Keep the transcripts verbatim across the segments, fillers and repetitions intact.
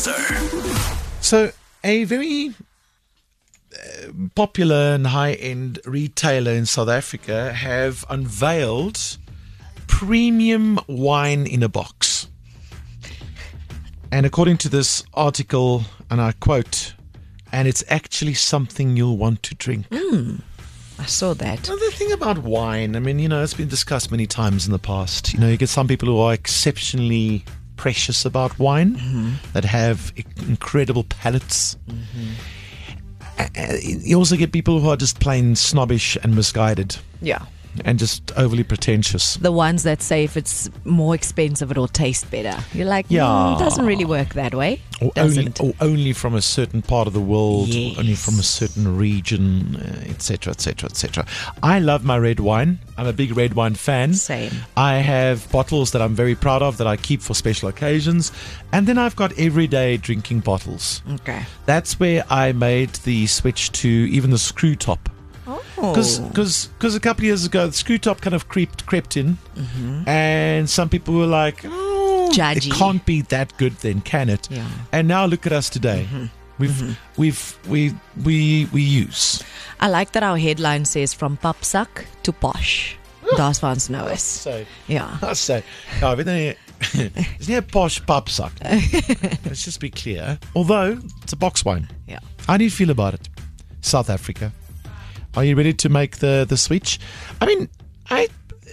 Monster. So, a very uh, popular and high-end retailer in South Africa have unveiled premium wine in a box. And according to this article, and I quote, and it's actually something you'll want to drink. Mm, I saw that. Now, the thing about wine, I mean, you know, it's been discussed many times in the past. You know, you get some people who are exceptionally precious about wine, mm-hmm. that have incredible palates. Mm-hmm. You also get people who are just plain snobbish and misguided. Yeah. And just overly pretentious. The ones that say if it's more expensive, it'll taste better. You're like, yeah, mm, it doesn't really work that way. Or only, or only from a certain part of the world, yes. or only from a certain region, et cetera, et cetera, et cetera. I love my red wine. I'm a big red wine fan. Same. I have bottles that I'm very proud of that I keep for special occasions. And then I've got everyday drinking bottles. Okay. That's where I made the switch to even the screw top. Because a couple of years ago, the screw top kind of creeped, crept in, mm-hmm. and some people were like, oh, Judgy. It can't be that good then, can it? Yeah. And now look at us today. Mm-hmm. We've, mm-hmm. we've, we, we, we use. I like that our headline says from papsak to posh. Daar's van ons nou is. So, yeah. I say, no, weet nie, it's not a posh papsak. Let's just be clear. Although, it's a box wine. Yeah. How do you feel about it? South Africa. Are you ready to make the, the switch? I mean, I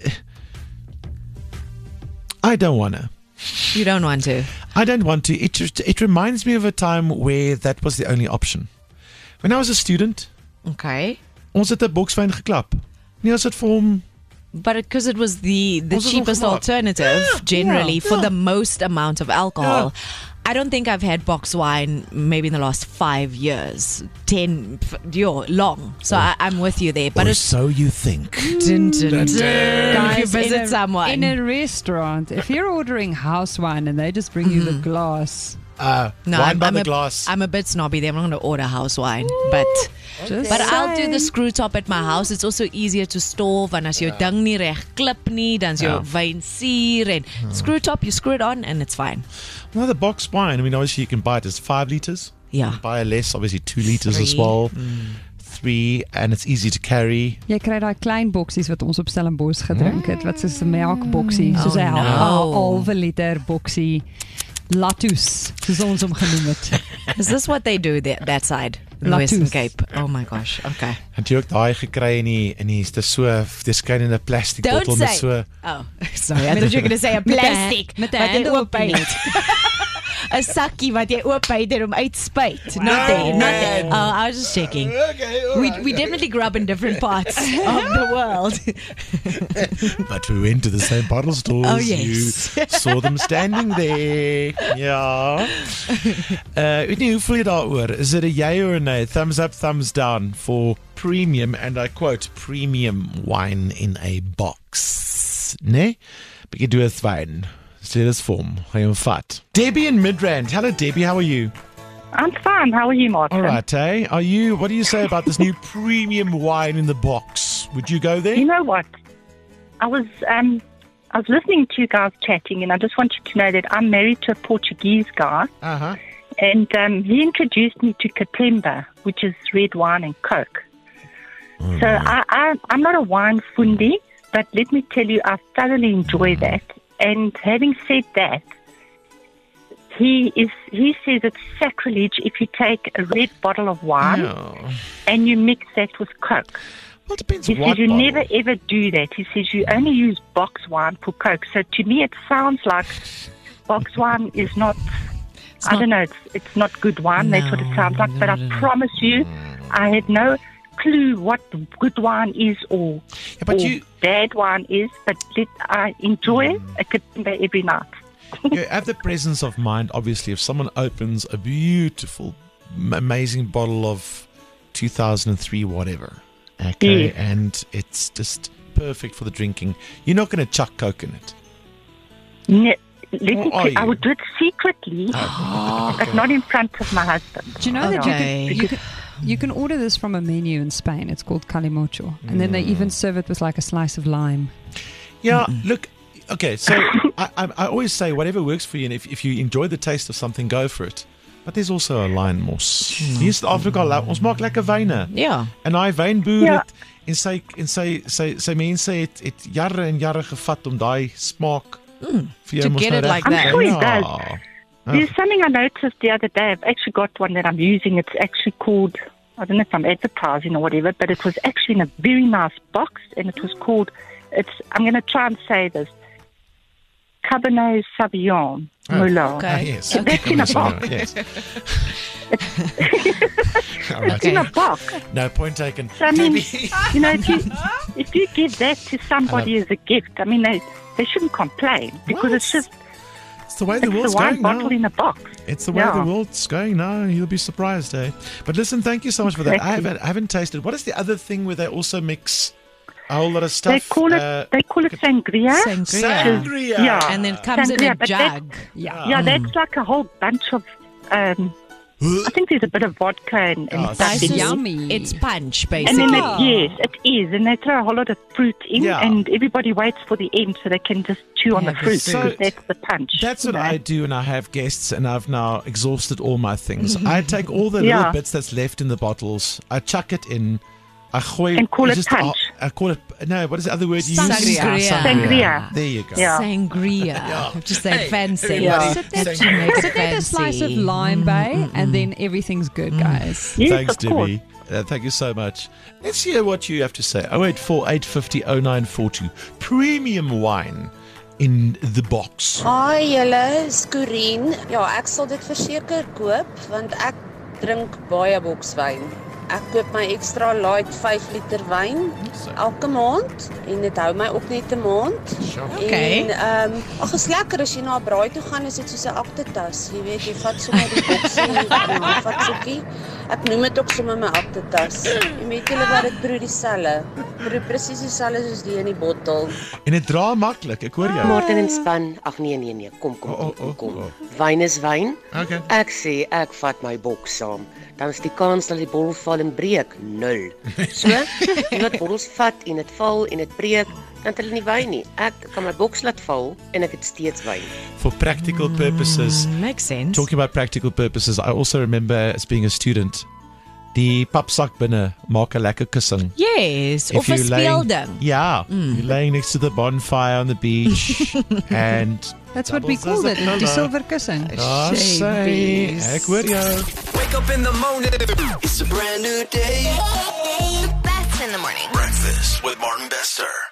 I don't want to. You don't want to? I don't want to. It just, it reminds me of a time where that was the only option. When I was a student, okay. ons het 'n bokswyn geklap. Nie as dit vir hom. But because it, it was the, the ons cheapest alternative, yeah, generally, yeah, for yeah. the most amount of alcohol. Yeah. I don't think I've had box wine maybe in the last five years. Ten, yo, long. So oh. I, I'm with you there. But or it's, so you think. Dun, dun, dun. Guys, if you visit in a, someone. in a restaurant, if you're ordering house wine and they just bring mm-hmm. you the glass. Uh, no, wine I'm, by I'm the a, glass. I'm a bit snobby there. I'm not going to order house wine. But okay. but I'll do the screw top at my house. It's also easier to store. Want as jou ding nie reg klip nie, dan's jou wyn suur en screw top, you screw it on and it's fine. Well, the box wine, I mean, obviously you can buy it as five litres. Yeah. You can buy less, obviously two litres Three. as well. Mm. Three, and it's easy to carry. Jy kry daai klein boksies wat ons op Stellenbosch gedrink het, wat soos 'n melkboksie, Oh, soos 'n no. halve liter boksie. Latus, soos ons hom genoem het. Is this what they do there, that side? In the Western Cape. Oh my gosh. Okay. En jy ook daai gekry in die in die dis so dis kyk in 'n plastic Don't bottle say. met so. Oh, sorry. I thought you were going to say a plastic. Met 'n wat jy handel oop het. 'n sakkie wat jy oop het en hom uitspuit. Not No, there, not man. there. Oh, I was just checking. Okay, all We right. we definitely grew up in different parts of the world. But we went to the same bottle stores. Oh, yes. You saw them standing there. Ja. Uh, weet nie hoeveel jy daaroor. Is it a yay or a nay? Thumbs up, thumbs down for premium, and I quote, premium wine in a box. Nee? Bietjie doodswyn. Stel dit vorm. Hy hom vat. Debbie in Midrand. Hello, Debbie. How are you? I'm fine. How are you, Martin? All right, eh? Are you? What do you say about this new premium wine in the box? Would you go there? You know what? I was um, I was listening to you guys chatting, and I just wanted to know that I'm married to a Portuguese guy, Uh huh. and um, he introduced me to Catemba, which is red wine and Coke. Oh, so I, I, I'm not a wine fundi, but let me tell you, I thoroughly enjoy Mm. that. And having said that, he is he says it's sacrilege if you take a red bottle of wine No. and you mix that with Coke. Well, it depends He what says you bottle. never ever do that. He says you only use box wine for Coke. So to me, it sounds like box wine is not. It's I not- don't know. It's it's not good wine. That's what it No, sounds like. But I no, no. promise you, I had no clue what good wine is or, Yeah, but or you- bad wine is. But let, I enjoy a Catemba every night. You have the presence of mind, obviously, if someone opens a beautiful, m- amazing bottle of two thousand three whatever, okay, Yes. and it's just perfect for the drinking, you're not going to chuck Coke in it. Ne- let Or me are tell- I you? would do it secretly, but not in front of my husband. Do you know that you Okay. can, you, can, you can order this from a menu in Spain? It's called calimocho. And then they even serve it with like a slice of lime. Yeah, look, okay, so I, I, I always say whatever works for you, and if, if you enjoy the taste of something, go for it. But there's also a line mos. Hier in Suid-Afrika, ons maak lekker wyne. Ja. En daai wynboer Ja. het en sy en sy sy sy mense het het jare en jare gevat om daai smaak Mm, vir jou to mos get nou it reg like te that. kry. I'm sure it Ja. does. There's something I noticed the other day. I've actually got one that I'm using. It's actually called, I don't know if I'm advertising or whatever, but it was actually in a very nice box, and it was called, it's, I'm going to try and say this, Cabernet Sauvignon Oh, Merlot. okay. Ah, yes. So that's in a box. Yes. All It's in right. a box. No point taken. So I mean, Debbie. you know, if you, if you give that to somebody I as a gift, I mean, they, they shouldn't complain because Well, it's just It's the way the it's world's the wine going bottle now. in a box. It's the way Yeah. the world's going now. You'll be surprised, eh? But listen, thank you so much for that. I Exactly. haven't, I haven't tasted. What is the other thing where they also mix a whole lot of stuff? They call it Uh, they call it sangria. Sangria. Sangria. Yeah. And then it comes in Sangria, a but that- jug. Yeah. Yeah, that's like a whole bunch of. Um, I think there's a bit of vodka and, and Oh, stuff Nice in is- there. Yummy. It's punch, And then basically. Yeah. it, yes, it is, and they throw a whole lot of fruit in, Yeah. and everybody waits for the end so they can just chew on the Yeah, fruit so- because that's the punch. That's you what know. I do when I have guests and I've now exhausted all my things. I take all the Yeah. little bits that's left in the bottles, I chuck it in, I gooi, And call I it just, punch. I, I call it, no, what is the other word you Sangria. use? Sangria. There you go. Yeah. Sangria. Just say fancy. Yeah. Sit there, Have to make it sit there with a slice of fancy. lime bay, and then everything's good, guys. Yes, Thanks, of course. Debbie. Uh, thank you so much. Let's hear what you have to say. oh eight four eight five oh oh nine four two. Premium wine in the box. Hi julle, is Corien. Ja, ek sal dit verseker koop want ek drink baie bokswyn. Ek koop my extra light vyf liter wyn elke maand en dit hou my ook net 'n maand. Okay. En ehm um, ag is lekker as jy na 'n braai toe gaan, is dit soos 'n aktetas. Jy weet, jy vat sommer die boksie en jy vat sukkie. Ek noem dit ook sommer my aktetas. Jy weet julle wat dit proe dieselfde. Proe presies dieselfde soos die in die bottel. En dit dra maklik, ek hoor jou. Martin en span. Ag nee nee nee, kom kom Oh, oh, kom oh, kom. oh. Wyn is wyn. Okay. Ek sê ek vat my boks saam. Dan is die kans dat die bottel val en breek nul. So, jy wat bottels vat en dit val en dit breek, dan het hulle nie wyn nie. Ek kan my boks laat val en ek het steeds wyn. For practical purposes, Makes sense. talking about practical purposes, I also remember as being a student, die papsak binne maak 'n lekker kussing. Yes, of 'n you're laying- speelding. Yeah, you're laying next to the bonfire on the beach and That's what we doubles call as it, a die colour. silver kussing. Ah, sê, ek hoor jou. Wake up in the morning. It's a brand new day. The best in the morning. Breakfast with Martin Bester.